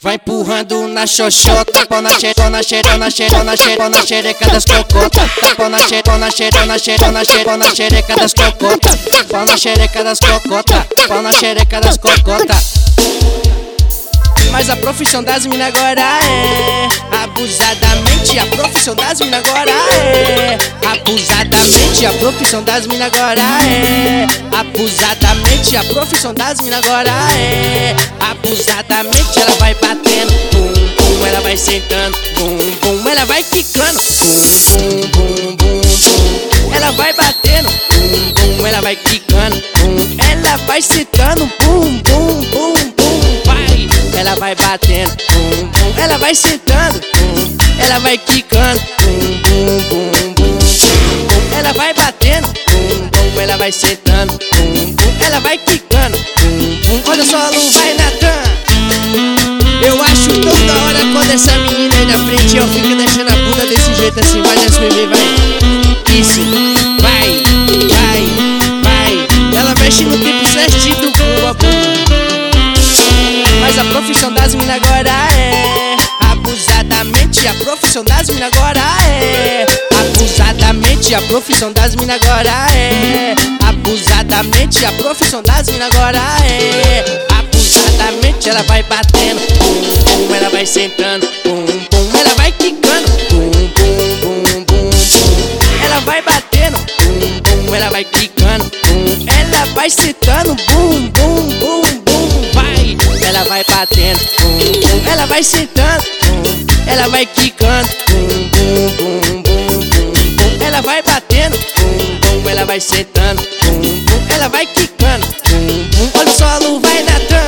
vai empurrando na xoxota, pau na xereca das cocotas, pau na xereca das cocotas, pau na xereca das cocotas, pau na xereca das cocotas. Mas a profissão das mina agora é abusadamente, a profissão das mina agora é abusadamente, a profissão das mina agora é abusadamente, a profissão das mina agora é abusadamente. Ela vai batendo, bum, bum, ela vai sentando, bum, bum, ela vai quicando, bum, bum, bum, bum, ela vai batendo, bum, bum, ela vai quicando, bum, ela vai sentando, bum, bum, bum, bum, vai. Ela vai batendo, bum, bum, ela vai sentando, bum, ela vai quicando, bum, bum, bum, bum, bum, ela vai batendo, bum, bum, ela vai sentando, bum, bum, ela vai quicando, bum, bum. Olha só, Lu, vai Natan. Eu acho tão da hora quando essa menina aí na frente eu fico deixando a bunda desse jeito assim. Vai nesse bebê, vai. Isso, vai, vai, vai. Ela mexe no tempo certinho do corpo. Mas a profissão das mina agora é abusadamente, a profissão das mina agora é abusadamente, a profissão das mina agora é abusadamente, a profissão das mina agora é abusadamente. Ela vai batendo, bum, bum, ela vai sentando, bum, bum, ela vai quicando, bum, bum, bum, bum, bum, ela vai batendo, bum, bum, ela vai quicando, bum, ela vai sentando, bum, bum, bum, bum, vai. Ela vai batendo, bum, bum, ela vai sentando, bum, ela vai quicando, bum, bum, bum, bum, bum, bum, ela vai batendo, bum, bum, ela vai sentando, bum, bum, ela vai quicando, bum, bum. Olha só a Lu, vai Natan.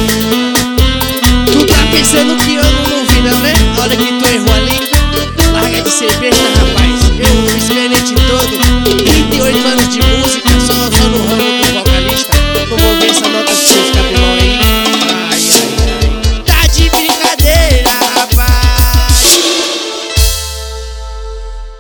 Tu tá pensando que eu não vi não, né? Olha que tu errou ali. Larga de ser besta, rapaz. Eu fui experiente todo, 38 anos de música, só no ramo do